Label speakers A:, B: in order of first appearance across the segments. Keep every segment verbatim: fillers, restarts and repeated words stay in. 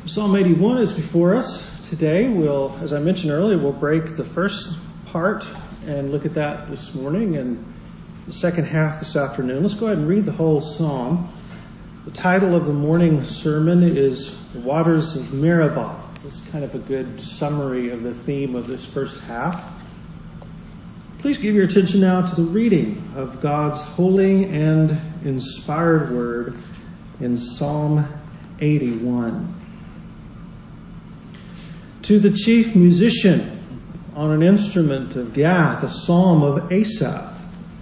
A: Psalm eighty-one is before us. Today, we'll, as I mentioned earlier, we'll break the first part and look at that this morning and the second half this afternoon. Let's go ahead and read the whole psalm. The title of the morning sermon is The Waters of Meribah. This is kind of a good summary of the theme of this first half. Please give your attention now to the reading of God's holy and inspired word in Psalm eighty-one. To the chief musician on an instrument of Gath, a psalm of Asaph.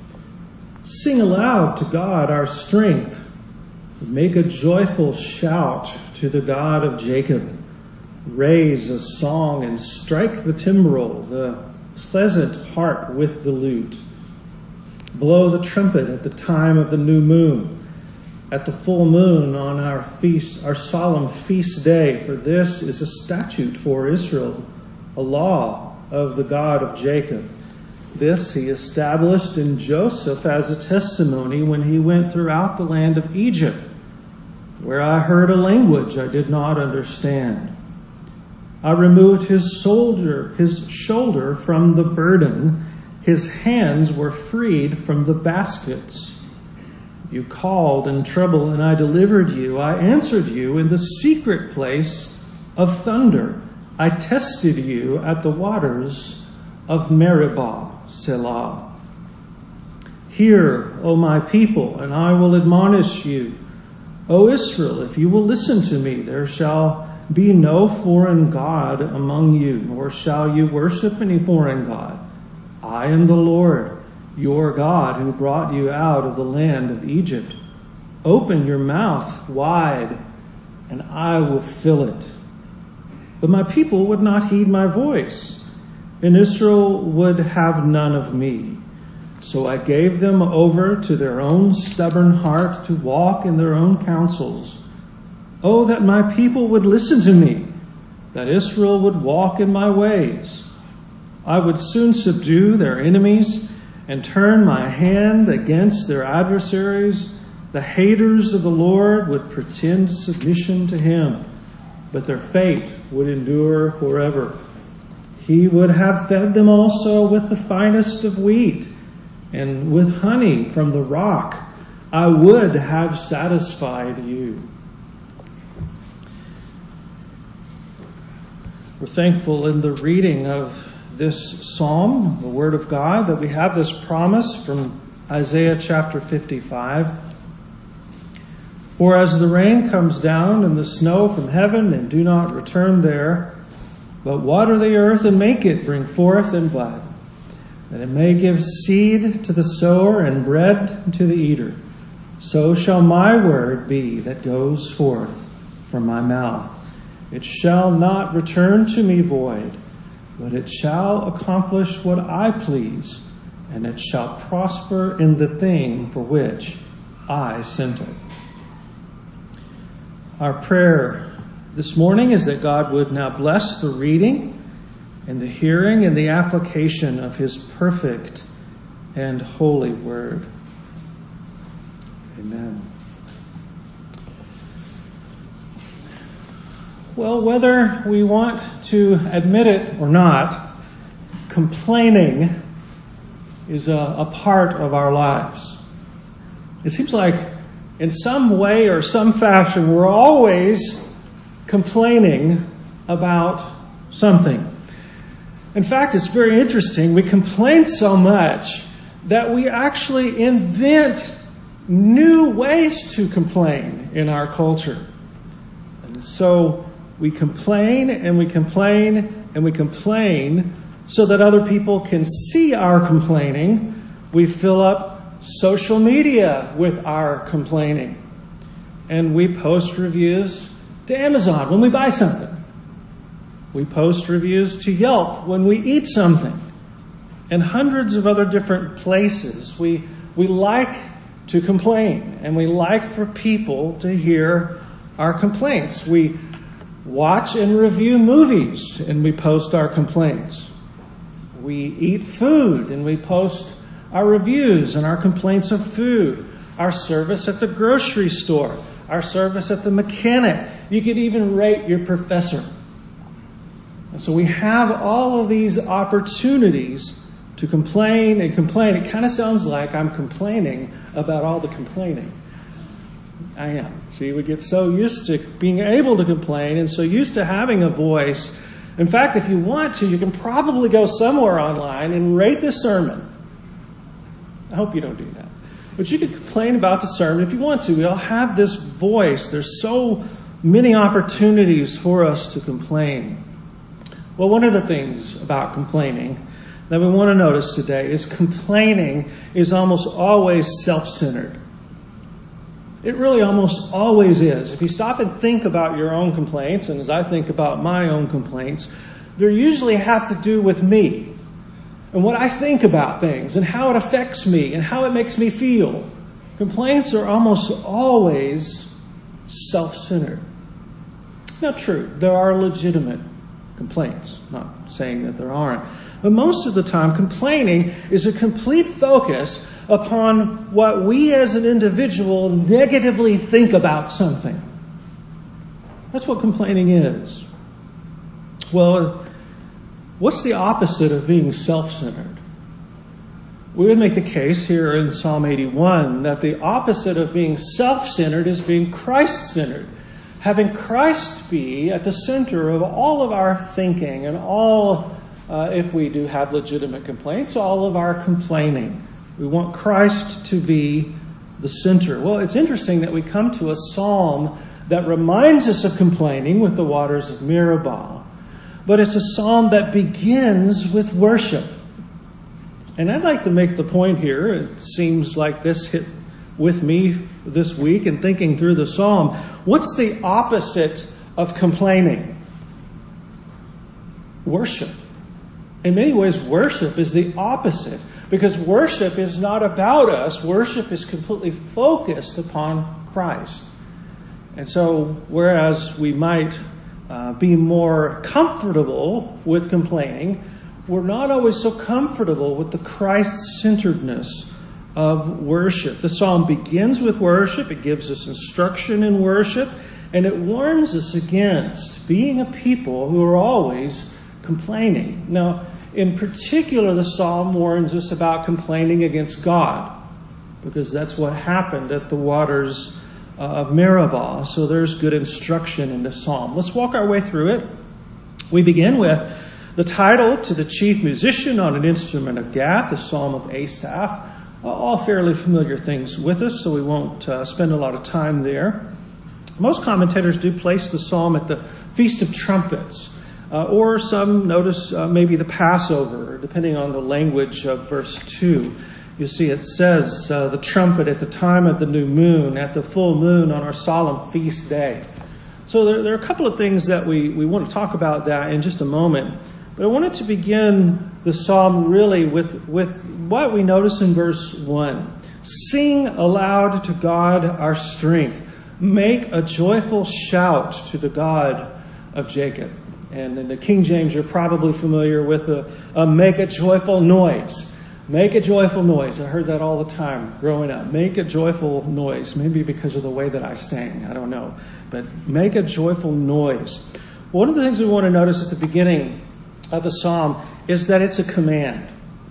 A: Sing aloud to God our strength. Make a joyful shout to the God of Jacob. Raise a song and strike the timbrel, the pleasant harp with the lute. Blow the trumpet at the time of the new moon, at the full moon on our feast, our solemn feast day, for this is a statute for Israel, a law of the God of Jacob. This he established in Joseph as a testimony when he went throughout the land of Egypt, where I heard a language I did not understand. I removed his shoulder, his shoulder from the burden. His hands were freed from the baskets. You called in trouble, and I delivered you. I answered you in the secret place of thunder. I tested you at the waters of Meribah, Selah. Hear, O my people, and I will admonish you. O Israel, if you will listen to me, there shall be no foreign god among you, nor shall you worship any foreign god. I am the Lord, your God, who brought you out of the land of Egypt. Open your mouth wide, and I will fill it. But my people would not heed my voice, and Israel would have none of me. So I gave them over to their own stubborn heart to walk in their own counsels. Oh, that my people would listen to me, that Israel would walk in my ways. I would soon subdue their enemies and turn my hand against their adversaries. The haters of the Lord would pretend submission to him, but their fate would endure forever. He would have fed them also with the finest of wheat, and with honey from the rock I would have satisfied you. We're thankful in the reading of this psalm, the Word of God, that we have this promise from Isaiah chapter fifty-five. For as the rain comes down and the snow from heaven and do not return there, but water the earth and make it bring forth and bud, that it may give seed to the sower and bread to the eater, so shall my word be that goes forth from my mouth. It shall not return to me void, but it shall accomplish what I please, and it shall prosper in the thing for which I sent it. Our prayer this morning is that God would now bless the reading and the hearing and the application of his perfect and holy word. Amen. Well, whether we want to admit it or not, complaining is a, a part of our lives. It seems like in some way or some fashion, we're always complaining about something. In fact, it's very interesting. We complain so much that we actually invent new ways to complain in our culture. And so we complain and we complain and we complain so that other people can see our complaining. We fill up social media with our complaining. And we post reviews to Amazon when we buy something. We post reviews to Yelp when we eat something. And hundreds of other different places. We, we like to complain, and we like for people to hear our complaints. We watch and review movies, and we post our complaints. We eat food, and we post our reviews and our complaints of food. Our service at the grocery store, our service at the mechanic. You could even rate your professor. And so we have all of these opportunities to complain and complain. It kind of sounds like I'm complaining about all the complaining. I am. See, we get so used to being able to complain and so used to having a voice. In fact, if you want to, you can probably go somewhere online and rate the sermon. I hope you don't do that. But you can complain about the sermon if you want to. We all have this voice. There's so many opportunities for us to complain. Well, one of the things about complaining that we want to notice today is complaining is almost always self-centered. It really almost always is. If you stop and think about your own complaints, and as I think about my own complaints, they usually have to do with me and what I think about things and how it affects me and how it makes me feel. Complaints are almost always self-centered. Now, true, there are legitimate complaints. Not saying that there aren't. But most of the time, complaining is a complete focus upon what we as an individual negatively think about something. That's what complaining is. Well, what's the opposite of being self-centered? We would make the case here in Psalm eighty-one that the opposite of being self-centered is being Christ-centered. Having Christ be at the center of all of our thinking and all, uh, if we do have legitimate complaints, all of our complaining. We want Christ to be the center. Well, it's interesting that we come to a psalm that reminds us of complaining with the waters of Meribah. But it's a psalm that begins with worship. And I'd like to make the point here, it seems like this hit with me this week and thinking through the psalm. What's the opposite of complaining? Worship. In many ways, worship is the opposite, because worship is not about us. Worship is completely focused upon Christ. And so, whereas we might uh, be more comfortable with complaining, we're not always so comfortable with the Christ-centeredness of worship. The psalm begins with worship. It gives us instruction in worship, and it warns us against being a people who are always complaining. Now, in particular, the psalm warns us about complaining against God, because that's what happened at the waters uh, of Meribah. So there's good instruction in the psalm. Let's walk our way through it. We begin with the title to the chief musician on an instrument of Gath, the Psalm of Asaph. All fairly familiar things with us, so we won't uh, spend a lot of time there. Most commentators do place the psalm at the Feast of Trumpets, uh, or some notice uh, maybe the Passover, depending on the language of verse two. You see it says uh, the trumpet at the time of the new moon, at the full moon on our solemn feast day. So there, there are a couple of things that we, we want to talk about that in just a moment. But I wanted to begin the psalm really with, with what we notice in verse one. Sing aloud to God our strength. Make a joyful shout to the God of Jacob. And in the King James, you're probably familiar with a, a make a joyful noise. Make a joyful noise. I heard that all the time growing up. Make a joyful noise. Maybe because of the way that I sang. I don't know. But make a joyful noise. One of the things we want to notice at the beginning of the psalm is that it's a command.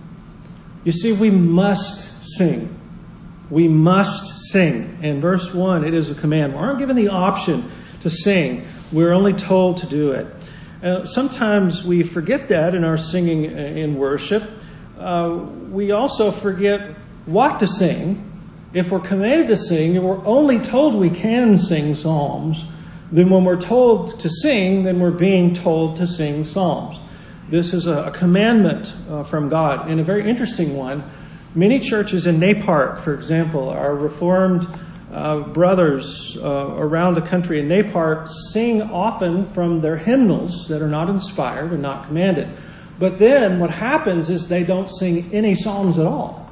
A: You see, we must sing. We must sing. In verse one, it is a command. We aren't given the option to sing. We're only told to do it. Uh, sometimes we forget that in our singing in worship. Uh, we also forget what to sing. If we're commanded to sing and we're only told we can sing psalms, then when we're told to sing, then we're being told to sing psalms. This is a commandment uh, from God, and a very interesting one. Many churches in Napart, for example, our Reformed uh, brothers uh, around the country in Napart sing often from their hymnals that are not inspired and not commanded. But then what happens is they don't sing any psalms at all.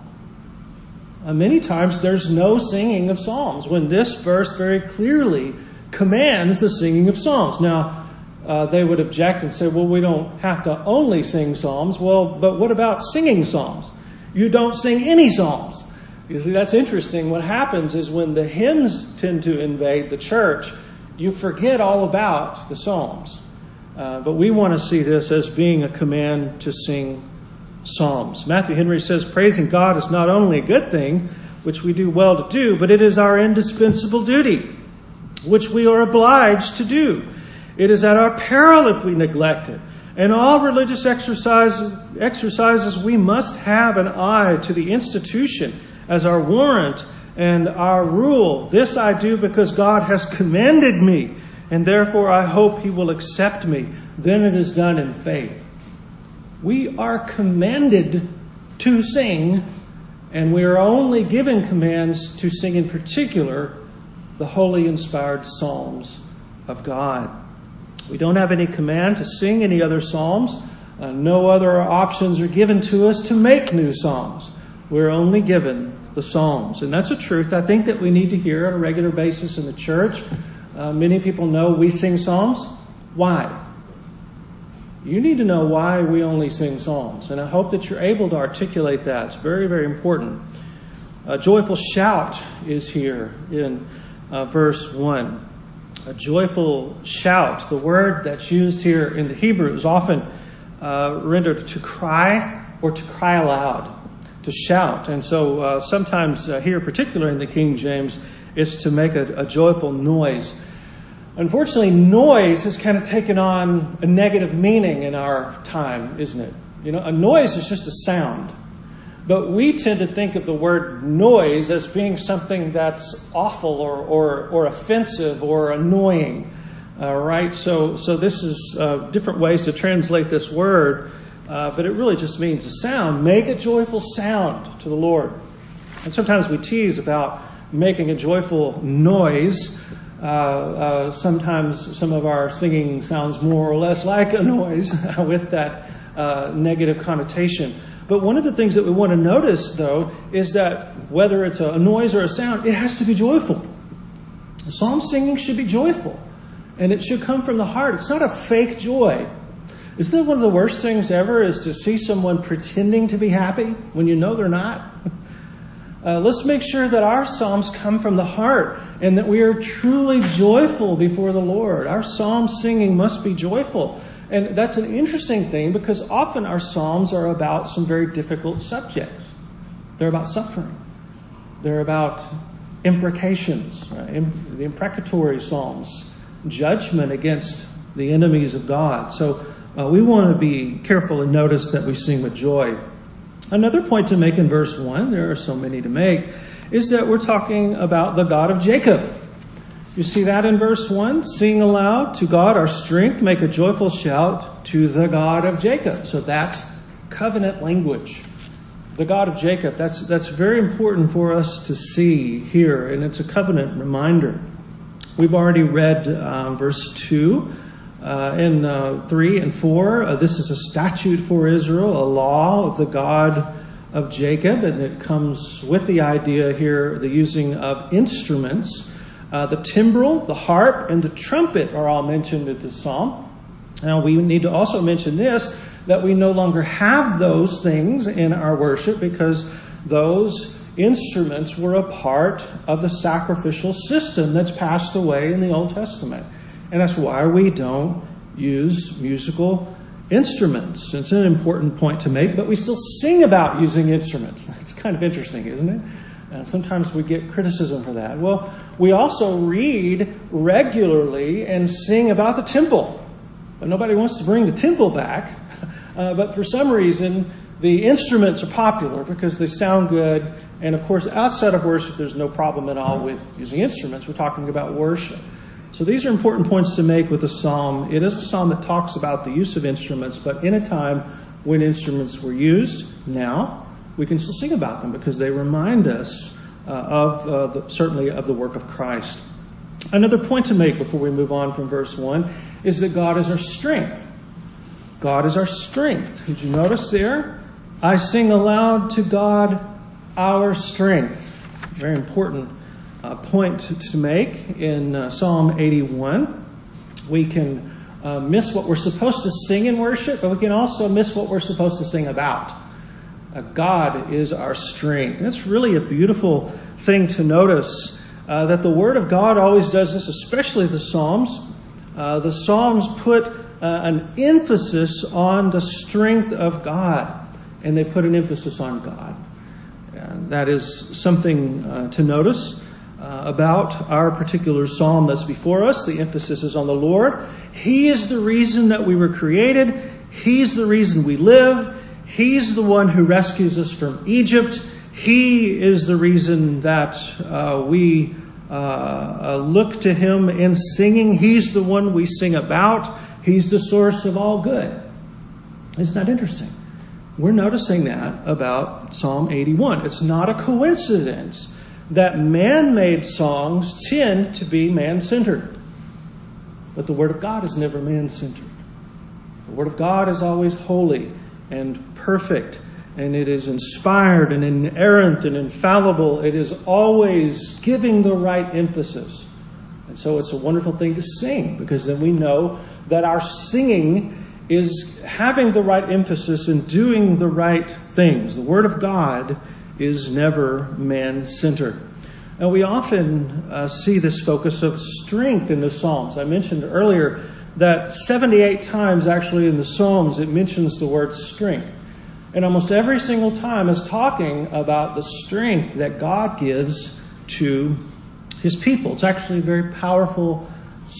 A: Uh, many times there's no singing of psalms, when this verse very clearly commands the singing of psalms. Now, Uh, they would object and say, well, we don't have to only sing psalms. Well, but what about singing psalms? You don't sing any psalms. You see, that's interesting. What happens is when the hymns tend to invade the church, you forget all about the Psalms. Uh, but we want to see this as being a command to sing psalms. Matthew Henry says, praising God is not only a good thing, which we do well to do, but it is our indispensable duty, which we are obliged to do. It is at our peril if we neglect it. In all religious exercises, exercises, we must have an eye to the institution as our warrant and our rule. This I do because God has commanded me, and therefore I hope He will accept me. Then it is done in faith. We are commanded to sing, and we are only given commands to sing in particular the holy inspired psalms of God. We don't have any command to sing any other psalms. Uh, no other options are given to us to make new psalms. We're only given the psalms. And that's a truth I think that we need to hear on a regular basis in the church. Uh, many people know we sing psalms. Why? You need to know why we only sing psalms. And I hope that you're able to articulate that. It's very, very important. A joyful shout is here in uh, verse one. A joyful shout. The word that's used here in the Hebrew is often uh, rendered to cry or to cry aloud, to shout. And so uh, sometimes uh, here, particularly in the King James, it's to make a, a joyful noise. Unfortunately, noise has kind of taken on a negative meaning in our time, isn't it? You know, a noise is just a sound. But we tend to think of the word noise as being something that's awful or or, or offensive or annoying, uh, right? So so this is uh, different ways to translate this word, uh, but it really just means a sound. Make a joyful sound to the Lord. And sometimes we tease about making a joyful noise. Uh, uh, sometimes some of our singing sounds more or less like a noise with that uh, negative connotation. But one of the things that we want to notice, though, is that whether it's a noise or a sound, it has to be joyful. Psalm singing should be joyful, and it should come from the heart. It's not a fake joy. Isn't that one of the worst things ever, is to see someone pretending to be happy when you know they're not? Uh, let's make sure that our psalms come from the heart and that we are truly joyful before the Lord. Our psalm singing must be joyful. And that's an interesting thing because often our psalms are about some very difficult subjects. They're about suffering. They're about imprecations, right? the imprecatory psalms, judgment against the enemies of God. So uh, we want to be careful and notice that we sing with joy. Another point to make in verse one, there are so many to make, is that we're talking about the God of Jacob. You see that in verse one? Sing aloud to God our strength, make a joyful shout to the God of Jacob. So that's covenant language. The God of Jacob, that's that's very important for us to see here, and it's a covenant reminder. We've already read uh, verse two. Uh, in uh, three and four, uh, this is a statute for Israel, a law of the God of Jacob, and it comes with the idea here, the using of instruments. Uh, the timbrel, the harp, and the trumpet are all mentioned in the psalm. Now, we need to also mention this, that we no longer have those things in our worship because those instruments were a part of the sacrificial system that's passed away in the Old Testament. And that's why we don't use musical instruments. It's an important point to make, but we still sing about using instruments. It's kind of interesting, isn't it? And sometimes we get criticism for that. Well, we also read regularly and sing about the temple. But nobody wants to bring the temple back. Uh, but for some reason, the instruments are popular because they sound good. And of course, outside of worship, there's no problem at all with using instruments. We're talking about worship. So these are important points to make with the psalm. It is a psalm that talks about the use of instruments, but in a time when instruments were used. Now, we can still sing about them because they remind us uh, of uh, the, certainly of the work of Christ. Another point to make before we move on from verse one is that God is our strength. God is our strength. Did you notice there? I sing aloud to God our strength. Very important uh, point to, to make in uh, Psalm eighty-one. We can uh, miss what we're supposed to sing in worship, but we can also miss what we're supposed to sing about. Uh, God is our strength. And it's really a beautiful thing to notice uh, that the Word of God always does this, especially the Psalms. Uh, the Psalms put uh, an emphasis on the strength of God, and they put an emphasis on God. And that is something uh, to notice uh, about our particular psalm that's before us. The emphasis is on the Lord. He is the reason that we were created. He's the reason we live. He's the one who rescues us from Egypt. He is the reason that uh, we uh, uh, look to Him in singing. He's the one we sing about. He's the source of all good. Isn't that interesting? We're noticing that about Psalm eighty-one. It's not a coincidence that man-made songs tend to be man-centered. But the Word of God is never man-centered. The Word of God is always holy and perfect, and it is inspired and inerrant and infallible. It is always giving the right emphasis. And so it's a wonderful thing to sing, because then we know that our singing is having the right emphasis and doing the right things. The Word of God is never man-centered. And we often uh, see this focus of strength in the Psalms. I mentioned earlier that seventy-eight times actually in the Psalms it mentions the word strength. And almost every single time is talking about the strength that God gives to His people. It's actually a very powerful,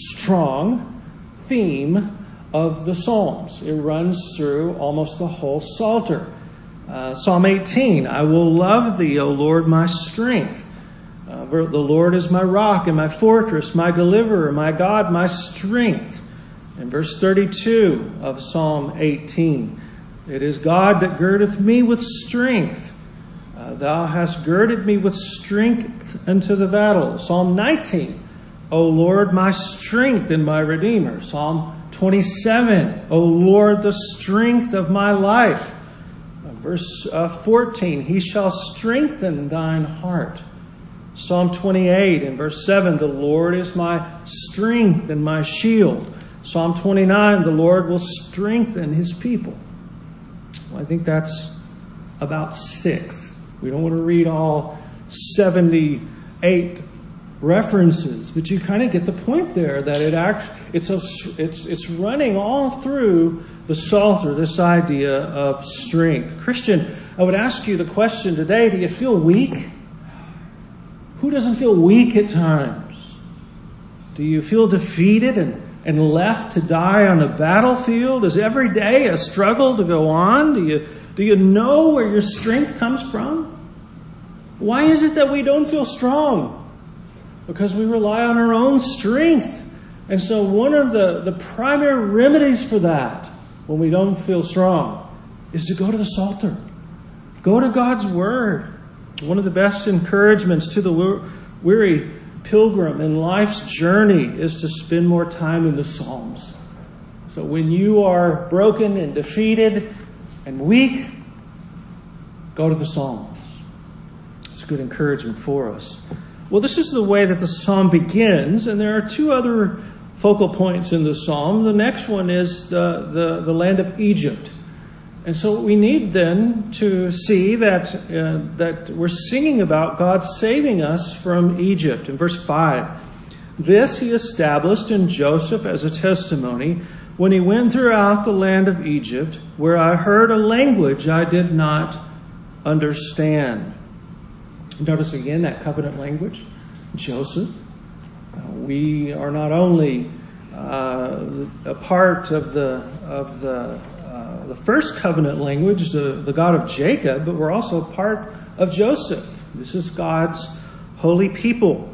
A: strong theme of the Psalms. It runs through almost the whole Psalter. Uh, Psalm eighteen, I will love Thee, O Lord, my strength. Uh, the Lord is my rock and my fortress, my deliverer, my God, my strength. In verse thirty-two of Psalm eighteen, it is God that girdeth me with strength. Uh, thou hast girded me with strength unto the battle. Psalm nineteen, O Lord, my strength and my redeemer. Psalm twenty-seven, O Lord, the strength of my life. Uh, verse uh, fourteen, He shall strengthen thine heart. Psalm twenty-eight and verse seven, the Lord is my strength and my shield. Psalm twenty-nine, the Lord will strengthen His people. Well, I think that's about six. We don't want to read all seventy-eight references, but you kind of get the point there that it act, it's, a, it's, it's running all through the Psalter, this idea of strength. Christian, I would ask you the question today, do you feel weak? Who doesn't feel weak at times? Do you feel defeated and and left to die on a battlefield? Is every day a struggle to go on? Do you, do you know where your strength comes from? Why is it that we don't feel strong? Because we rely on our own strength. And so one of the, the primary remedies for that, when we don't feel strong, is to go to the Psalter. Go to God's Word. One of the best encouragements to the weary pilgrim in life's journey is to spend more time in the Psalms. So when you are broken and defeated and weak, go to the Psalms. It's good encouragement for us. Well, this is the way that the Psalm begins, and there are two other focal points in the Psalm. The next one is the, the, the land of Egypt. And so we need then to see that uh, that we're singing about God saving us from Egypt. In verse five, this He established in Joseph as a testimony when he went throughout the land of Egypt, where I heard a language I did not understand. Notice again that covenant language, Joseph. Uh, we are not only uh, a part of the of the Uh, the first covenant language, the, the God of Jacob, but we're also part of Joseph. This is God's holy people.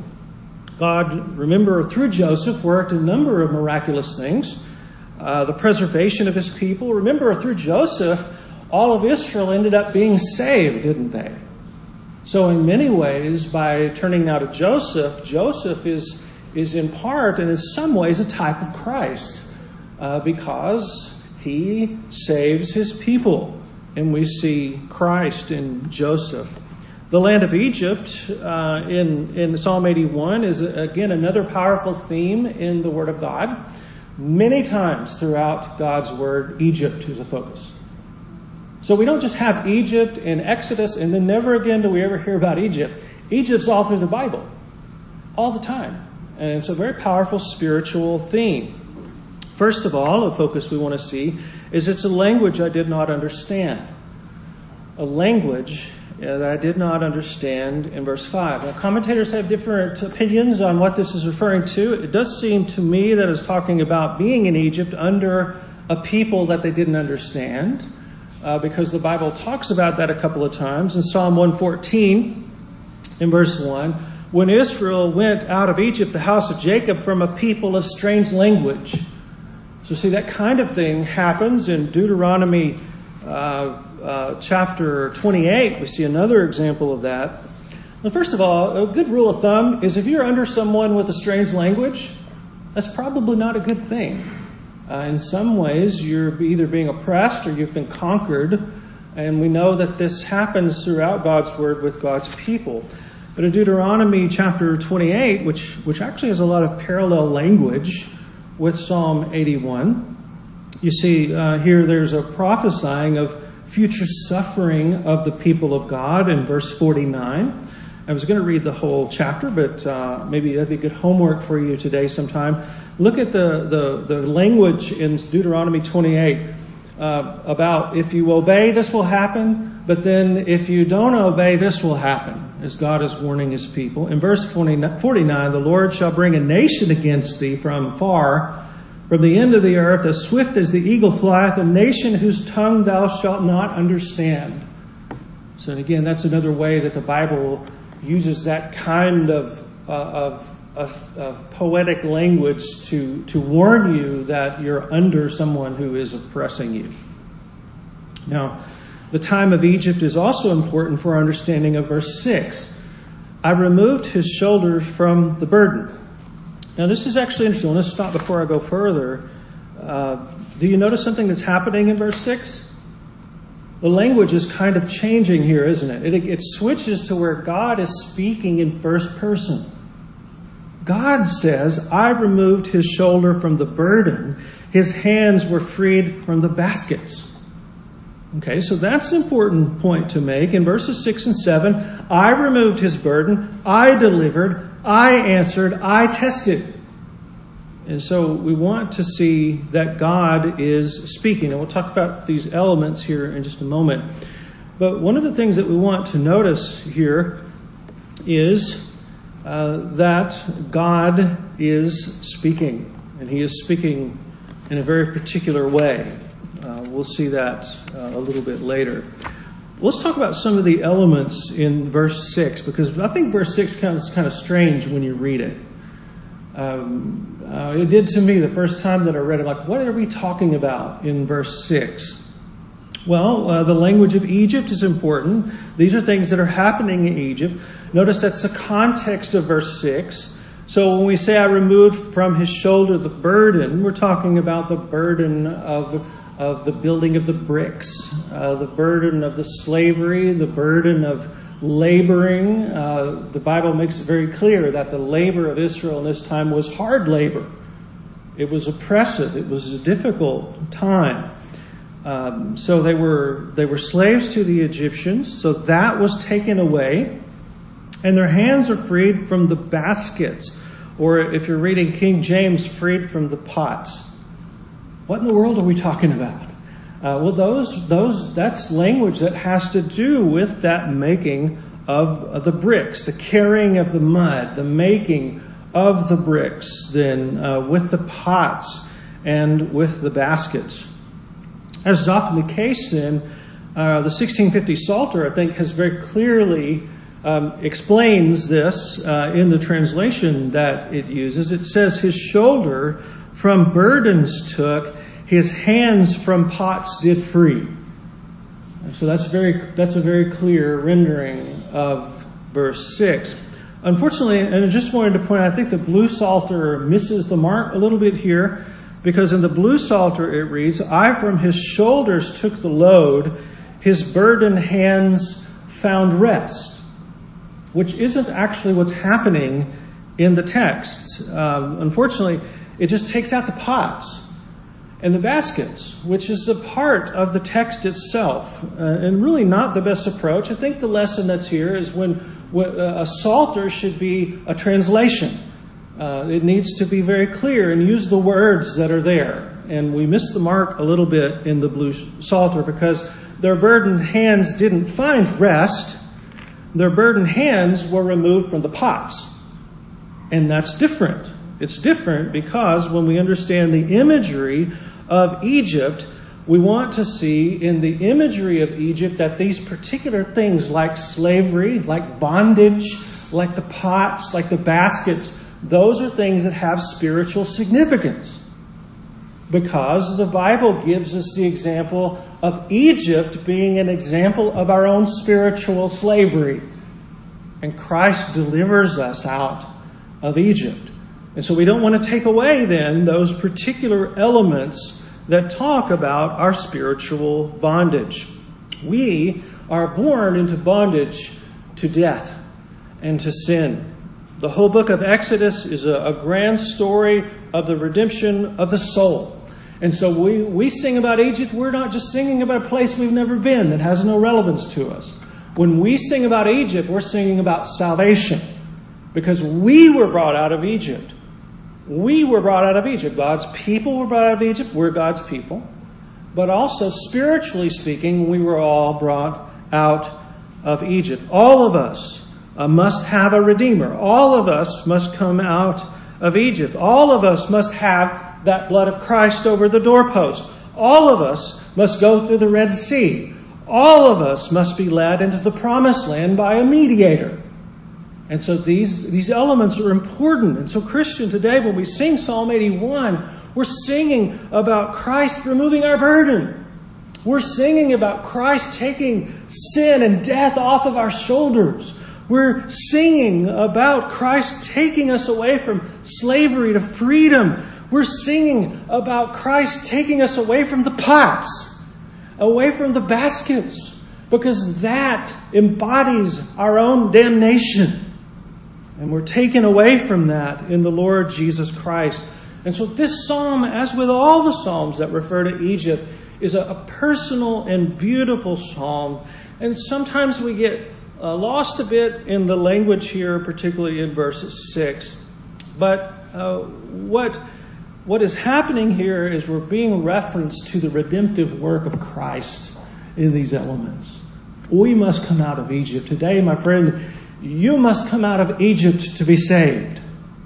A: God, remember, through Joseph worked a number of miraculous things. Uh, the preservation of His people. Remember, through Joseph, all of Israel ended up being saved, didn't they? So in many ways, by turning now to Joseph, Joseph is, is in part and in some ways a type of Christ, uh, because He saves His people, and we see Christ in Joseph. The land of Egypt uh, in, in Psalm eighty-one is, again, another powerful theme in the Word of God. Many times throughout God's Word, Egypt is a focus. So we don't just have Egypt in Exodus and then never again do we ever hear about Egypt. Egypt's all through the Bible, all the time. And it's a very powerful spiritual theme. First of all, a focus we want to see is it's a language I did not understand. A language that I did not understand in verse five. Now, commentators have different opinions on what this is referring to. It does seem to me that it's talking about being in Egypt under a people that they didn't understand, uh, because the Bible talks about that a couple of times. In Psalm one fourteen, in verse one, when Israel went out of Egypt, the house of Jacob, from a people of strange language. So see, that kind of thing happens in Deuteronomy uh, uh, chapter twenty-eight. We see another example of that. Well, first of all, a good rule of thumb is if you're under someone with a strange language, that's probably not a good thing. Uh, in some ways, you're either being oppressed or you've been conquered. And we know that this happens throughout God's word with God's people. But in Deuteronomy chapter twenty-eight, which, which actually has a lot of parallel language with Psalm eighty-one, you see uh, here there's a prophesying of future suffering of the people of God in verse forty-nine. I was going to read the whole chapter, but uh, maybe that'd be good homework for you today sometime. Look at the, the, the language in Deuteronomy twenty-eight uh, about if you obey, this will happen, but then if you don't obey, this will happen, as God is warning his people. In verse forty-nine, the Lord shall bring a nation against thee from far, from the end of the earth, as swift as the eagle flieth, a nation whose tongue thou shalt not understand. So again, that's another way that the Bible uses that kind of uh, of, of of poetic language to to warn you that you're under someone who is oppressing you. Now, the time of Egypt is also important for our understanding of verse six. I removed his shoulders from the burden. Now, this is actually interesting. Let's stop before I go further. Uh, do you notice something that's happening in verse six? The language is kind of changing here, isn't it? It, it switches to where God is speaking in first person. God says, I removed his shoulder from the burden. His hands were freed from the baskets. Okay, so that's an important point to make. In verses six and seven, I removed his burden, I delivered, I answered, I tested. And so we want to see that God is speaking. And we'll talk about these elements here in just a moment. But one of the things that we want to notice here is uh, that God is speaking. And he is speaking in a very particular way. Uh, we'll see that uh, a little bit later. Let's talk about some of the elements in verse six, because I think verse six is kind of strange when you read it. Um, uh, it did to me the first time that I read it, like, what are we talking about in verse six? Well, uh, the language of Egypt is important. These are things that are happening in Egypt. Notice that's the context of verse six. So when we say I removed from his shoulder the burden, we're talking about the burden of of the building of the bricks, uh, the burden of the slavery, the burden of laboring. Uh, the Bible makes it very clear that the labor of Israel in this time was hard labor. It was oppressive. It was a difficult time. Um, so they were they were slaves to the Egyptians. So that was taken away, and their hands are freed from the baskets, or if you're reading King James, freed from the pots. What in the world are we talking about? Uh, well, those, those, that's language that has to do with that making of, of the bricks, the carrying of the mud, the making of the bricks, then uh, with the pots and with the baskets. As is often the case then, uh, the sixteen fifty Psalter, I think, has very clearly um, explains this uh, in the translation that it uses. It says, his shoulder from burdens took, his hands from pots did free. So that's very that's a very clear rendering of verse six. Unfortunately, and I just wanted to point out, I think the Blue Psalter misses the mark a little bit here, because in the Blue Psalter it reads, I from his shoulders took the load, his burdened hands found rest, which isn't actually what's happening in the text. Um, unfortunately, it just takes out the pots. and the baskets, which is a part of the text itself, uh, and really not the best approach. I think the lesson that's here is when a psalter should be a translation. Uh, it needs to be very clear and use the words that are there. And we missed the mark a little bit in the blue psalter because their burdened hands didn't find rest. Their burdened hands were removed from the pots. And that's different. It's different because when we understand the imagery of Egypt, we want to see in the imagery of Egypt that these particular things like slavery, like bondage, like the pots, like the baskets, those are things that have spiritual significance. Because the Bible gives us the example of Egypt being an example of our own spiritual slavery. And Christ delivers us out of Egypt. And so we don't want to take away then those particular elements that talk about our spiritual bondage. We are born into bondage to death and to sin. The whole book of Exodus is a, a grand story of the redemption of the soul. And so we, we sing about Egypt, we're not just singing about a place we've never been that has no relevance to us. When we sing about Egypt, we're singing about salvation. Because we were brought out of Egypt. We were brought out of Egypt. God's people were brought out of Egypt. We're God's people. But also, spiritually speaking, we were all brought out of Egypt. All of us uh, must have a Redeemer. All of us must come out of Egypt. All of us must have that blood of Christ over the doorpost. All of us must go through the Red Sea. All of us must be led into the Promised Land by a mediator. And so these, these elements are important. And so Christian, today when we sing Psalm eighty-one, we're singing about Christ removing our burden. We're singing about Christ taking sin and death off of our shoulders. We're singing about Christ taking us away from slavery to freedom. We're singing about Christ taking us away from the pots, away from the baskets, because that embodies our own damnation. And we're taken away from that in the Lord Jesus Christ. And so this psalm, as with all the psalms that refer to Egypt, is a, a personal and beautiful psalm. And sometimes we get uh, lost a bit in the language here, particularly in verse six. But uh, what, what is happening here is we're being referenced to the redemptive work of Christ in these elements. We must come out of Egypt. Today, my friend, you must come out of Egypt to be saved.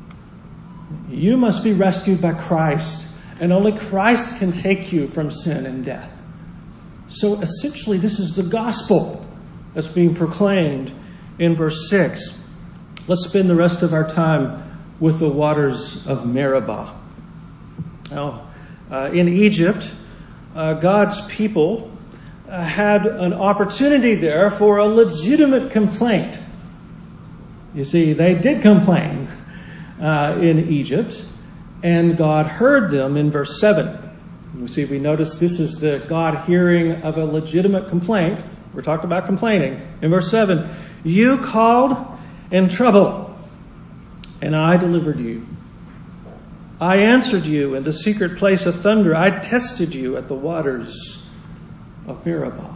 A: You must be rescued by Christ. And only Christ can take you from sin and death. So essentially, this is the gospel that's being proclaimed in verse six. Let's spend the rest of our time with the waters of Meribah. Now, uh, in Egypt, uh, God's people uh, had an opportunity there for a legitimate complaint. You see, they did complain uh, in Egypt, and God heard them in verse seven. You see, we notice this is the God hearing of a legitimate complaint. We're talking about complaining. In verse seven, you called in trouble, and I delivered you. I answered you in the secret place of thunder. I tested you at the waters of Meribah.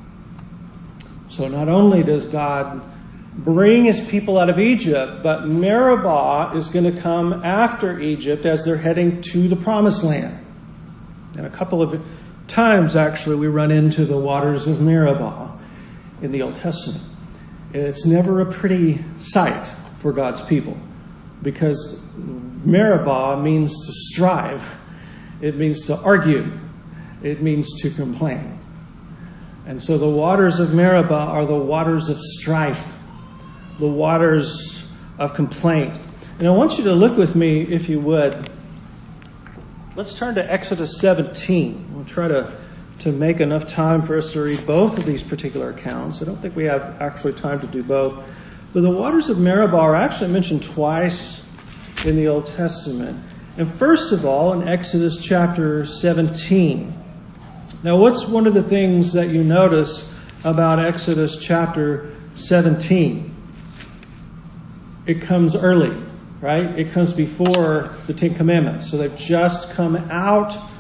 A: So not only does God bring his people out of Egypt, but Meribah is going to come after Egypt as they're heading to the Promised Land. And a couple of times, actually, we run into the waters of Meribah in the Old Testament. It's never a pretty sight for God's people, because Meribah means to strive. It means to argue. It means to complain. And so the waters of Meribah are the waters of strife, the waters of complaint. And I want you to look with me, if you would. Let's turn to Exodus seventeen. We'll try to, to make enough time for us to read both of these particular accounts. I don't think we have actually time to do both. But the waters of Meribah are actually mentioned twice in the Old Testament. And first of all, in Exodus chapter seventeen. Now, what's one of the things that you notice about Exodus chapter seventeen? It comes early, right? It comes before the Ten Commandments. So they've just come out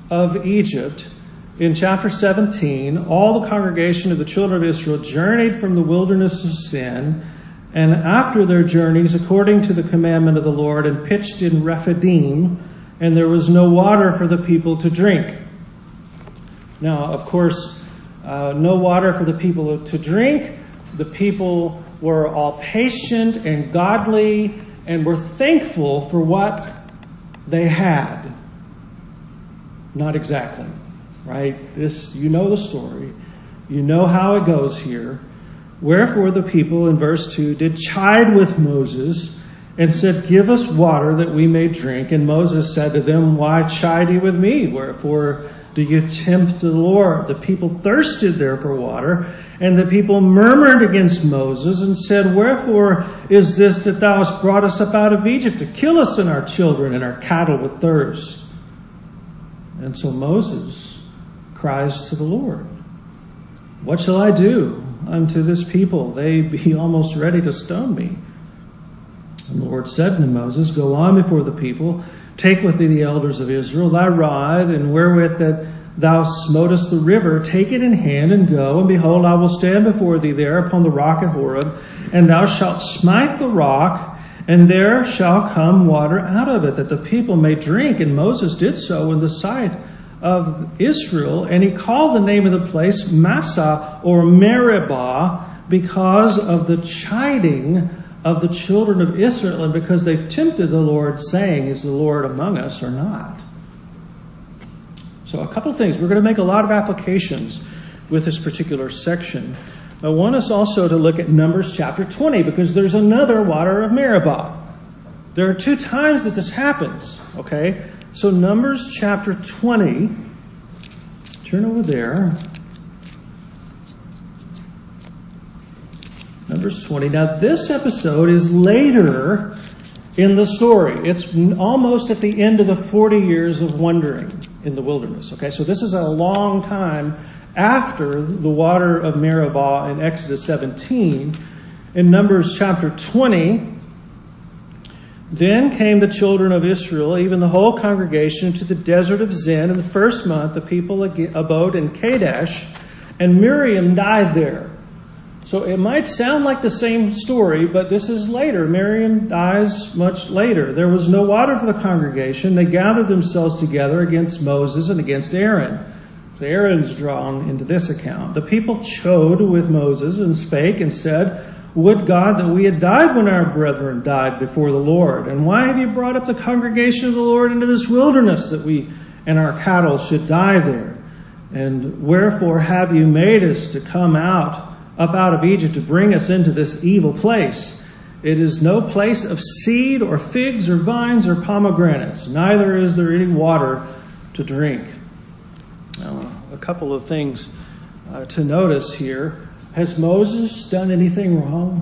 A: of Egypt, in chapter seventeen, all the congregation of the children of Israel journeyed from the wilderness of Sin, and after their journeys, according to the commandment of the Lord, and pitched in Rephidim, and there was no water for the people to drink. Now, of course, uh, no water for the people to drink. The people were all patient and godly and were thankful for what they had. Not exactly, right? This, you know the story. You know how it goes here. Wherefore the people, in verse two, did chide with Moses and said, give us water that we may drink. And Moses said to them, why chide ye with me? Wherefore do you tempt the Lord? The people thirsted there for water, and the people murmured against Moses and said, wherefore is this that thou hast brought us up out of Egypt to kill us and our children and our cattle with thirst? And so Moses cries to the Lord, what shall I do unto this people? They be almost ready to stone me. And the Lord said to Moses, go on before the people, take with thee the elders of Israel, thy rod, and wherewith that thou smotest the river, take it in hand and go, and behold, I will stand before thee there upon the rock at Horeb, and thou shalt smite the rock, and there shall come water out of it, that the people may drink. And Moses did so in the sight of Israel, and he called the name of the place Massah or Meribah, because of the chiding of the children of Israel, and because they tempted the Lord, saying, is the Lord among us or not? So a couple things. We're going to make a lot of applications with this particular section. I want us also to look at Numbers chapter twenty, because there's another water of Meribah. There are two times that this happens, okay? So Numbers chapter twenty, turn over there. Numbers twenty. Now this episode is later in the story. It's almost at the end of the forty years of wandering in the wilderness. Okay, so this is a long time after the water of Meribah in Exodus seventeen. In Numbers chapter twenty, then came the children of Israel, even the whole congregation, to the desert of Zin. In the first month, the people abode in Kadesh, and Miriam died there. So it might sound like the same story, but this is later. Miriam dies much later. There was no water for the congregation. They gathered themselves together against Moses and against Aaron. So Aaron's drawn into this account. The people chode with Moses and spake and said, would God that we had died when our brethren died before the Lord. And why have you brought up the congregation of the Lord into this wilderness, that we and our cattle should die there? And wherefore have you made us to come out up out of Egypt to bring us into this evil place? It is no place of seed or figs or vines or pomegranates, neither is there any water to drink. Now, a couple of things uh, to notice here. Has Moses done anything wrong?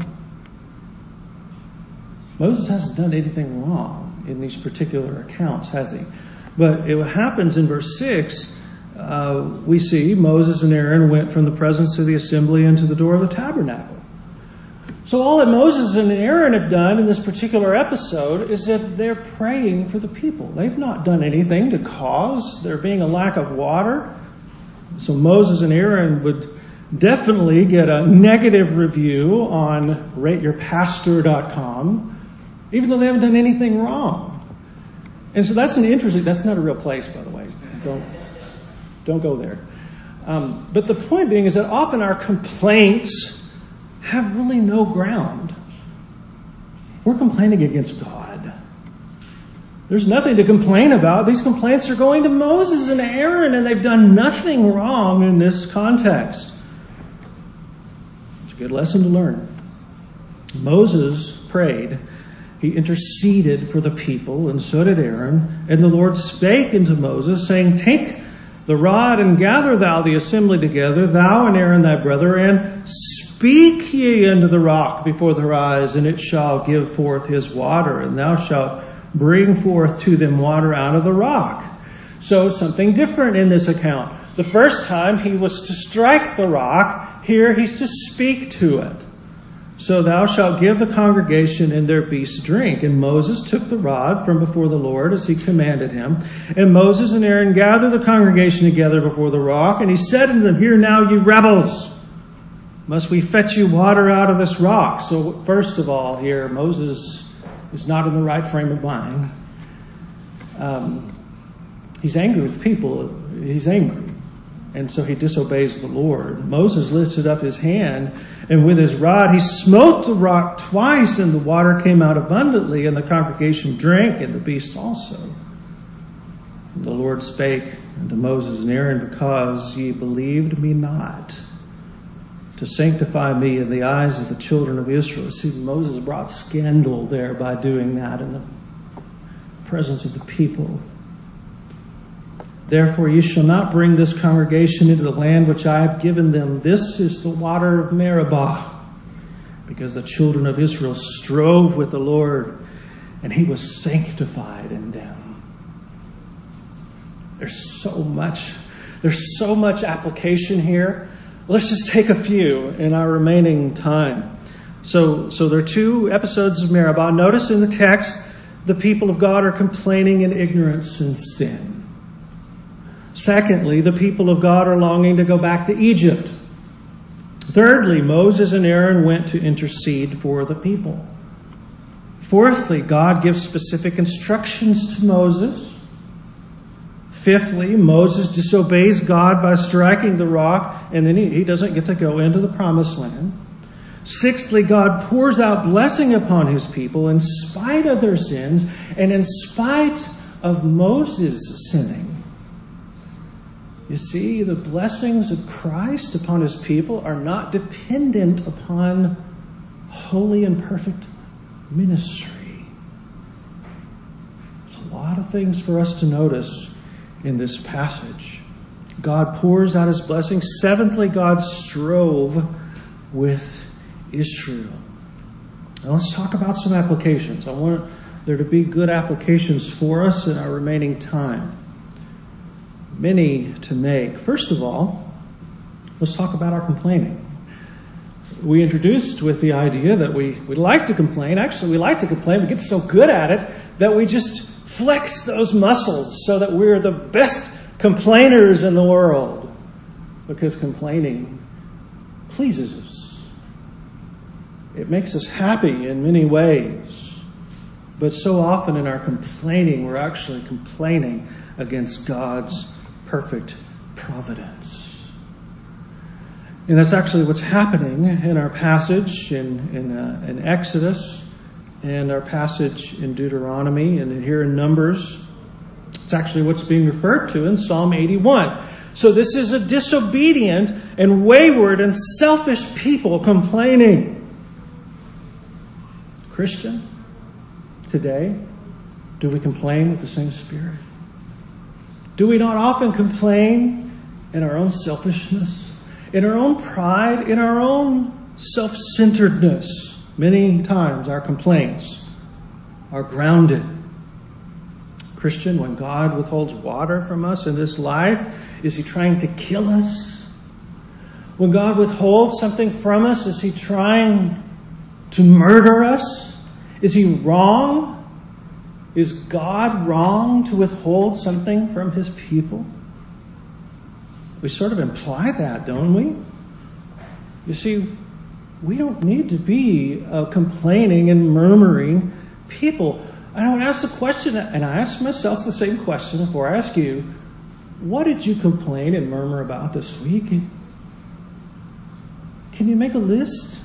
A: Moses hasn't done anything wrong in these particular accounts, has he? But it happens in verse six. Uh, we see Moses and Aaron went from the presence of the assembly into the door of the tabernacle. So all that Moses and Aaron have done in this particular episode is that they're praying for the people. They've not done anything to cause there being a lack of water. So Moses and Aaron would definitely get a negative review on rate your pastor dot com, even though they haven't done anything wrong. And so that's an interesting, that's not a real place, by the way. Don't Don't go there. Um, but the point being is that often our complaints have really no ground. We're complaining against God. There's nothing to complain about. These complaints are going to Moses and Aaron, and they've done nothing wrong in this context. It's a good lesson to learn. Moses prayed. He interceded for the people, and so did Aaron. And the Lord spake unto Moses, saying, take the rod, and gather thou the assembly together, thou and Aaron thy brother, and speak ye unto the rock before their eyes, and it shall give forth his water, and thou shalt bring forth to them water out of the rock. So something different in this account. The first time he was to strike the rock, here he's to speak to it. So thou shalt give the congregation and their beasts drink. And Moses took the rod from before the Lord as he commanded him. And Moses and Aaron gathered the congregation together before the rock. And he said unto them, Hear now, ye rebels, must we fetch you water out of this rock? So first of all here, Moses is not in the right frame of mind. Um, he's angry with people. He's angry. And so he disobeys the Lord. Moses lifted up his hand, and with his rod he smote the rock twice, and the water came out abundantly, and the congregation drank, and the beast also. And the Lord spake unto Moses and Aaron, Because ye believed me not, to sanctify me in the eyes of the children of Israel. See, Moses brought scandal there by doing that in the presence of the people. Therefore ye shall not bring this congregation into the land which I have given them. This is the water of Meribah. Because the children of Israel strove with the Lord, and he was sanctified in them. There's so much, there's so much application here. Let's just take a few in our remaining time. So, so there are two episodes of Meribah. Notice in the text, the people of God are complaining in ignorance and sin. Secondly, the people of God are longing to go back to Egypt. Thirdly, Moses and Aaron went to intercede for the people. Fourthly, God gives specific instructions to Moses. Fifthly, Moses disobeys God by striking the rock, and then he, he doesn't get to go into the promised land. Sixthly, God pours out blessing upon his people in spite of their sins and in spite of Moses sinning. You see, the blessings of Christ upon his people are not dependent upon holy and perfect ministry. There's a lot of things for us to notice in this passage. God pours out his blessings. Seventhly, God strove with Israel. Now let's talk about some applications. I want there to be good applications for us in our remaining time. Many to make. First of all, let's talk about our complaining. We introduced with the idea that we, we like to complain. Actually, we like to complain. We get so good at it that we just flex those muscles so that we're the best complainers in the world. Because complaining pleases us. It makes us happy in many ways. But so often in our complaining, we're actually complaining against God's perfect providence. And that's actually what's happening in our passage in, in, uh, in Exodus and our passage in Deuteronomy and here in Numbers. It's actually what's being referred to in Psalm eighty-one. So this is a disobedient and wayward and selfish people complaining. Christian, today, do we complain with the same spirit? Do we not often complain in our own selfishness, in our own pride, in our own self-centeredness? Many times our complaints are grounded. Christian, when God withholds water from us in this life, is he trying to kill us? When God withholds something from us, is he trying to murder us? Is he wrong? Is God wrong to withhold something from his people? We sort of imply that, don't we? You see, we don't need to be a complaining and murmuring people. I would ask the question, and I ask myself the same question before I ask you, what did you complain and murmur about this week? Can you make a list?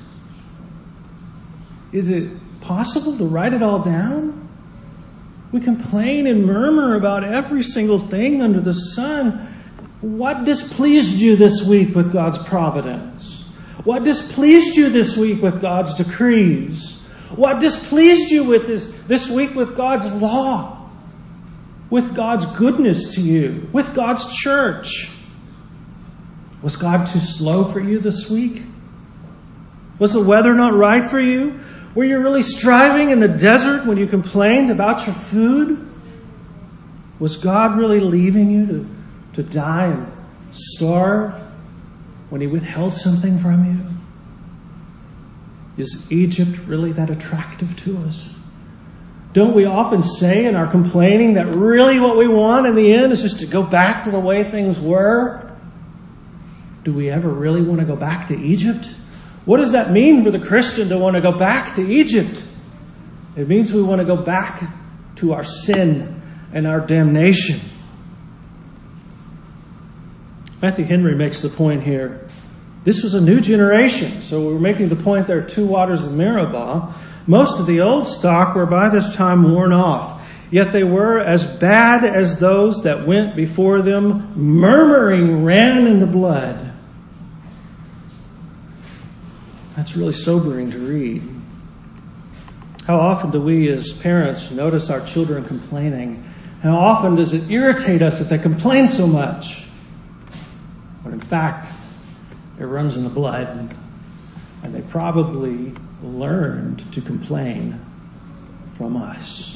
A: Is it possible to write it all down? We complain and murmur about every single thing under the sun. What displeased you this week with God's providence? What displeased you this week with God's decrees? What displeased you with this, this week with God's law? With God's goodness to you? With God's church? Was God too slow for you this week? Was the weather not right for you? Were you really striving in the desert when you complained about your food? Was God really leaving you to, to die and starve when he withheld something from you? Is Egypt really that attractive to us? Don't we often say in our complaining that really what we want in the end is just to go back to the way things were? Do we ever really want to go back to Egypt? What does that mean for the Christian to want to go back to Egypt? It means we want to go back to our sin and our damnation. Matthew Henry makes the point here. This was a new generation, so we're making the point there are two waters of Meribah. Most of the old stock were by this time worn off, yet they were as bad as those that went before them, murmuring ran in the blood. That's really sobering to read. How often do we as parents notice our children complaining? How often does it irritate us that they complain so much? When in fact, it runs in the blood, and they probably learned to complain from us.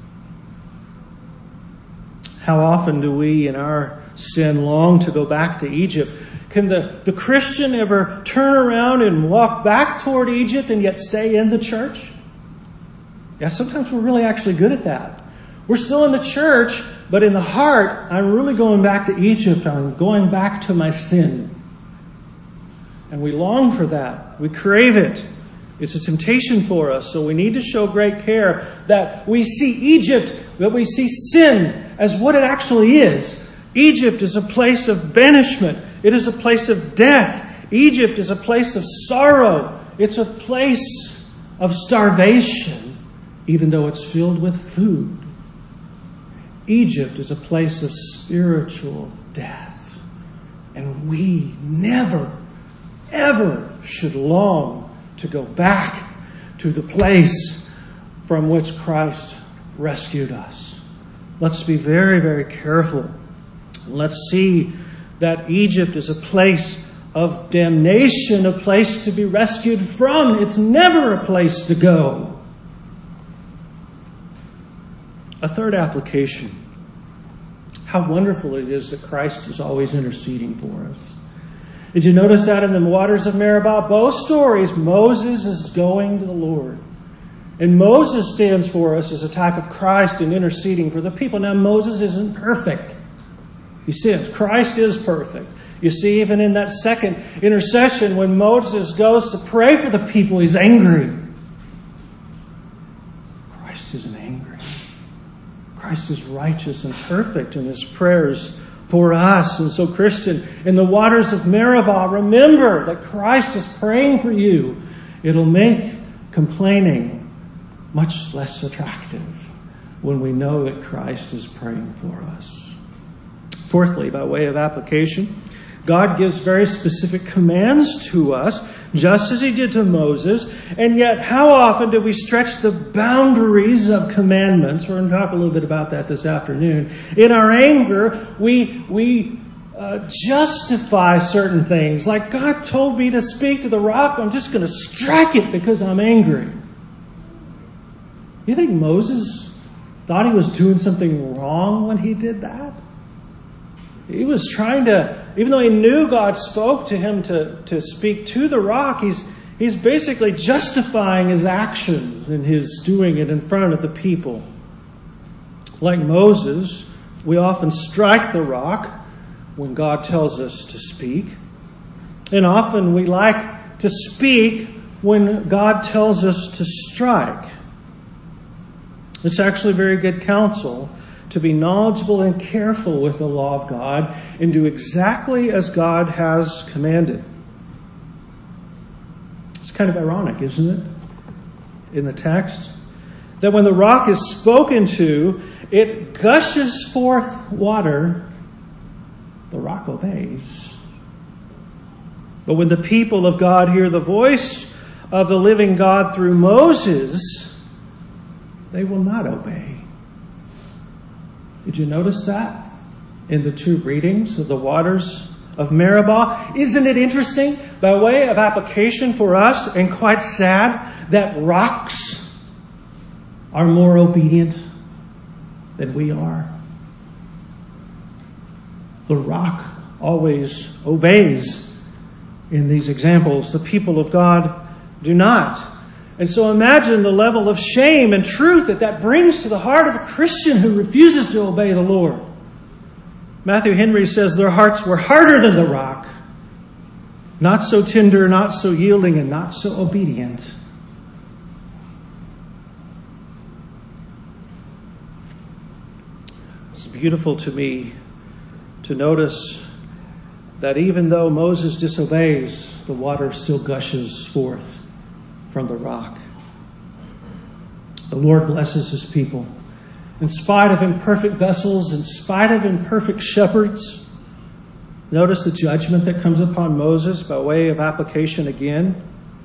A: How often do we in our sin long to go back to Egypt? Can the, the Christian ever turn around and walk back toward Egypt and yet stay in the church? Yeah, sometimes we're really actually good at that. We're still in the church, but in the heart, I'm really going back to Egypt. I'm going back to my sin. And we long for that. We crave it. It's a temptation for us, so we need to show great care that we see Egypt, that we see sin as what it actually is. Egypt is a place of banishment. It is a place of death. Egypt is a place of sorrow. It's a place of starvation, even though it's filled with food. Egypt is a place of spiritual death. And we never, ever should long to go back to the place from which Christ rescued us. Let's be very, very careful. Let's see that Egypt is a place of damnation, a place to be rescued from. It's never a place to go. A third application. How wonderful it is that Christ is always interceding for us. Did you notice that in the waters of Meribah? Both stories, Moses is going to the Lord. And Moses stands for us as a type of Christ in interceding for the people. Now, Moses isn't perfect. He sins. Christ is perfect. You see, even in that second intercession, when Moses goes to pray for the people, he's angry. Christ isn't angry. Christ is righteous and perfect in his prayers for us. And so, Christian, in the waters of Meribah, remember that Christ is praying for you. It'll make complaining much less attractive when we know that Christ is praying for us. Fourthly, by way of application, God gives very specific commands to us, just as he did to Moses. And yet, how often do we stretch the boundaries of commandments? We're going to talk a little bit about that this afternoon. In our anger, we we uh, justify certain things. Like, God told me to speak to the rock, I'm just going to strike it because I'm angry. You think Moses thought he was doing something wrong when he did that? He was trying to, even though he knew God spoke to him to, to speak to the rock, he's, he's basically justifying his actions and his doing it in front of the people. Like Moses, we often strike the rock when God tells us to speak. And often we like to speak when God tells us to strike. It's actually very good counsel to be knowledgeable and careful with the law of God and do exactly as God has commanded. It's kind of ironic, isn't it? In the text, that when the rock is spoken to, it gushes forth water. The rock obeys. But when the people of God hear the voice of the living God through Moses, they will not obey. Did you notice that in the two readings of the waters of Meribah? Isn't it interesting, by way of application for us, and quite sad, that rocks are more obedient than we are? The rock always obeys in these examples. The people of God do not. And so imagine the level of shame and truth that that brings to the heart of a Christian who refuses to obey the Lord. Matthew Henry says their hearts were harder than the rock, not so tender, not so yielding, and not so obedient. It's beautiful to me to notice that even though Moses disobeys, the water still gushes forth from the rock. The Lord blesses His people. In spite of imperfect vessels, in spite of imperfect shepherds, notice the judgment that comes upon Moses by way of application again.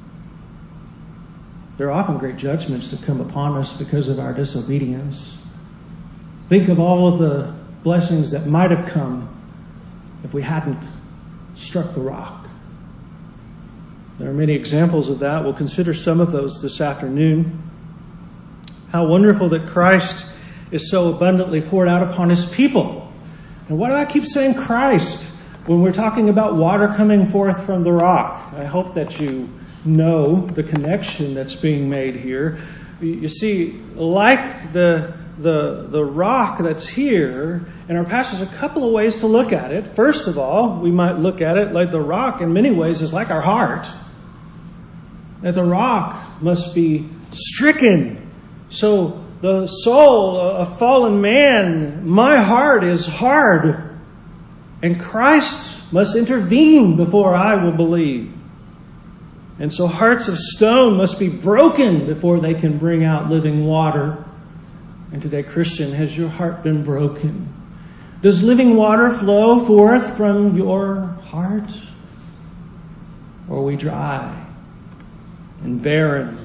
A: There are often great judgments that come upon us because of our disobedience. Think of all of the blessings that might have come if we hadn't struck the rock. There are many examples of that. We'll consider some of those this afternoon. How wonderful that Christ is so abundantly poured out upon His people. And why do I keep saying Christ when we're talking about water coming forth from the rock? I hope that you know the connection that's being made here. You see, like the the the rock that's here in our passage, a couple of ways to look at it. First of all, we might look at it like the rock in many ways is like our heart. That the rock must be stricken. So the soul, a fallen man, my heart is hard. And Christ must intervene before I will believe. And so hearts of stone must be broken before they can bring out living water. And today, Christian, has your heart been broken? Does living water flow forth from your heart? Or are we dry and barren?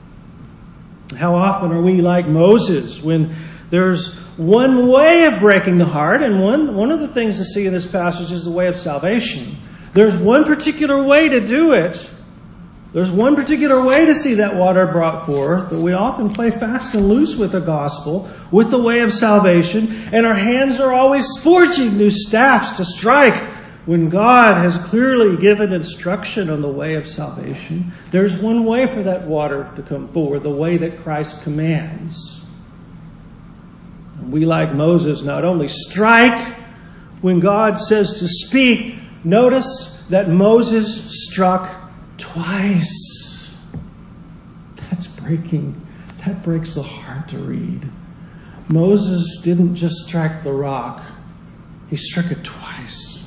A: How often are we like Moses when there's one way of breaking the heart, and one, one of the things to see in this passage is the way of salvation. There's one particular way to do it. There's one particular way to see that water brought forth, but we often play fast and loose with the gospel, with the way of salvation, and our hands are always forging new staffs to strike when God has clearly given instruction on the way of salvation. There's one way for that water to come forward, the way that Christ commands. And we, like Moses, not only strike when God says to speak. Notice that Moses struck twice. That's breaking. That breaks the heart to read. Moses didn't just strike the rock. He struck it twice.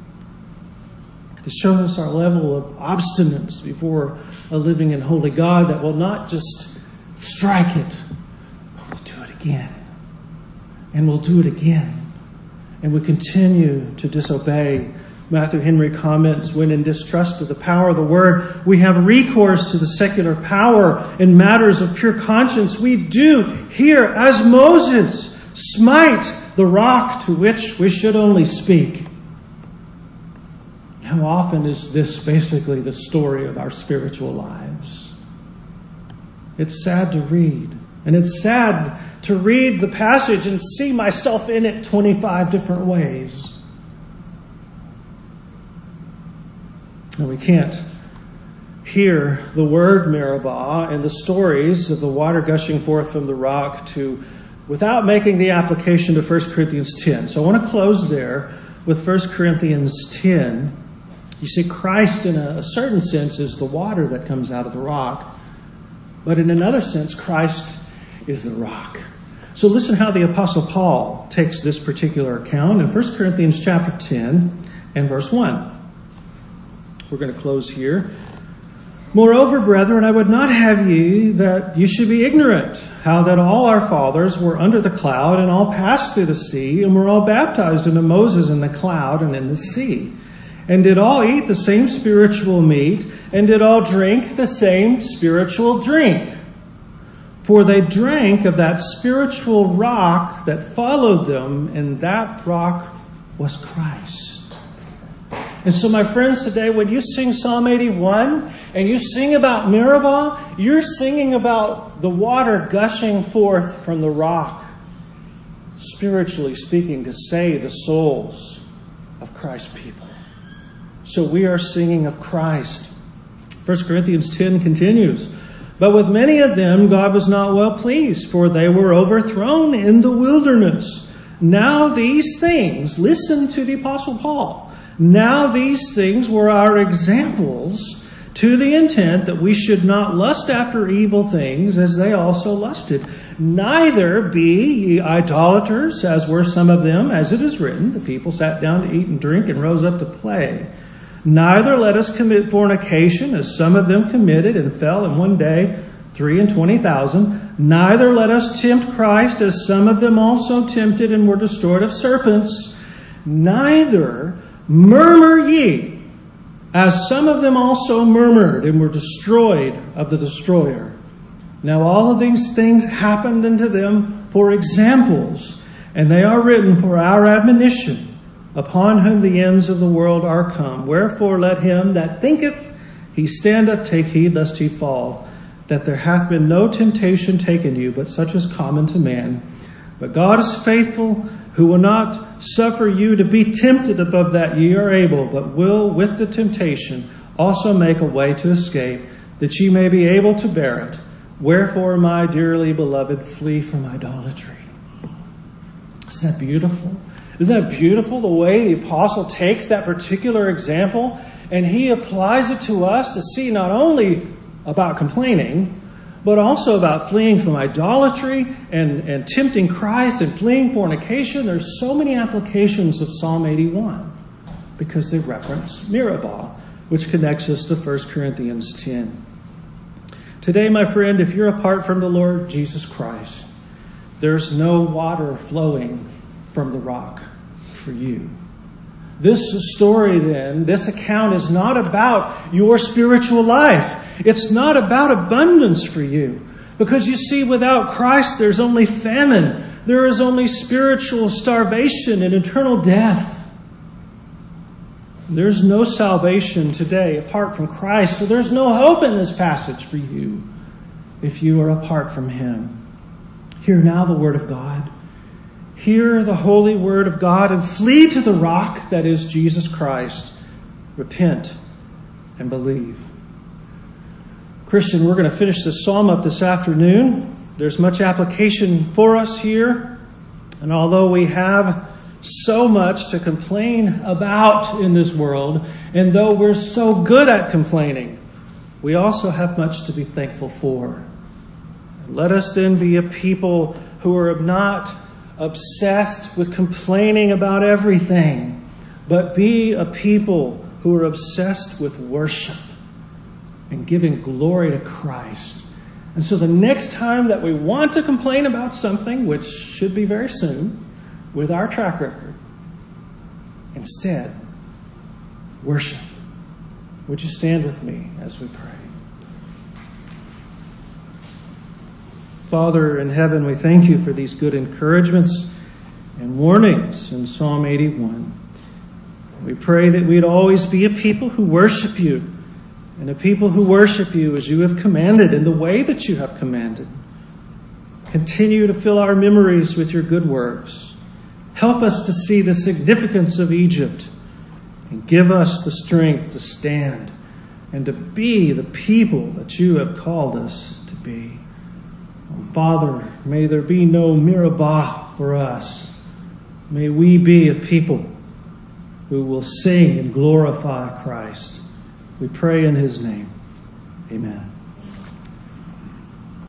A: It shows us our level of obstinance before a living and holy God that will not just strike it, but will do it again. And we'll do it again. And we continue to disobey. Matthew Henry comments, when in distrust of the power of the Word, we have recourse to the secular power in matters of pure conscience. We do here, as Moses, smite the rock to which we should only speak. How often is this basically the story of our spiritual lives? It's sad to read. And it's sad to read the passage and see myself in it twenty-five different ways. And we can't hear the word Meribah and the stories of the water gushing forth from the rock to without making the application to First Corinthians ten. So I want to close there with First Corinthians ten. You see, Christ in a, a certain sense is the water that comes out of the rock. But in another sense, Christ is the rock. So listen how the Apostle Paul takes this particular account in First Corinthians chapter ten and verse one. We're going to close here. Moreover, brethren, I would not have ye that you should be ignorant, how that all our fathers were under the cloud, and all passed through the sea, and were all baptized into Moses in the cloud and in the sea, and did all eat the same spiritual meat, and did all drink the same spiritual drink. For they drank of that spiritual rock that followed them, and that rock was Christ. And so, my friends, today, when you sing Psalm eighty-one and you sing about Meribah, you're singing about the water gushing forth from the rock, spiritually speaking, to save the souls of Christ's people. So we are singing of Christ. First Corinthians ten continues, "But with many of them God was not well pleased, for they were overthrown in the wilderness. Now these things," listen to the Apostle Paul, "now these things were our examples, to the intent that we should not lust after evil things as they also lusted. Neither be ye idolaters, as were some of them, as it is written, the people sat down to eat and drink and rose up to play. Neither let us commit fornication, as some of them committed and fell in one day three and twenty thousand. Neither let us tempt Christ, as some of them also tempted and were destroyed of serpents. Neither murmur ye, as some of them also murmured and were destroyed of the destroyer. Now all of these things happened unto them for examples, and they are written for our admonition, upon whom the ends of the world are come. Wherefore let him that thinketh he standeth take heed lest he fall, that there hath been no temptation taken you, but such as common to man. But God is faithful, who will not suffer you to be tempted above that ye are able, but will with the temptation also make a way to escape, that ye may be able to bear it. Wherefore, my dearly beloved, flee from idolatry." Isn't that beautiful? Isn't that beautiful, the way the apostle takes that particular example and he applies it to us to see not only about complaining, but also about fleeing from idolatry and, and tempting Christ and fleeing fornication. There's so many applications of Psalm eighty-one because they reference Meribah, which connects us to First Corinthians ten. Today, my friend, if you're apart from the Lord Jesus Christ, there's no water flowing from the rock for you. This story then, this account is not about your spiritual life. It's not about abundance for you. Because you see, without Christ, there's only famine. There is only spiritual starvation and eternal death. There's no salvation today apart from Christ. So there's no hope in this passage for you if you are apart from Him. Hear now the Word of God. Hear the holy Word of God and flee to the rock that is Jesus Christ. Repent and believe. Christian, we're going to finish this psalm up this afternoon. There's much application for us here. And although we have so much to complain about in this world, and though we're so good at complaining, we also have much to be thankful for. Let us then be a people who are not obsessed with complaining about everything, but be a people who are obsessed with worship and giving glory to Christ. And so the next time that we want to complain about something, which should be very soon, with our track record, instead, worship. Would you stand with me as we pray? Father in heaven, we thank you for these good encouragements and warnings in Psalm eighty-one. We pray that we'd always be a people who worship you, and a people who worship you as you have commanded, in the way that you have commanded. Continue to fill our memories with your good works. Help us to see the significance of Egypt, and give us the strength to stand and to be the people that you have called us to be. Father, may there be no Meribah for us. May we be a people who will sing and glorify Christ. We pray in His name. Amen.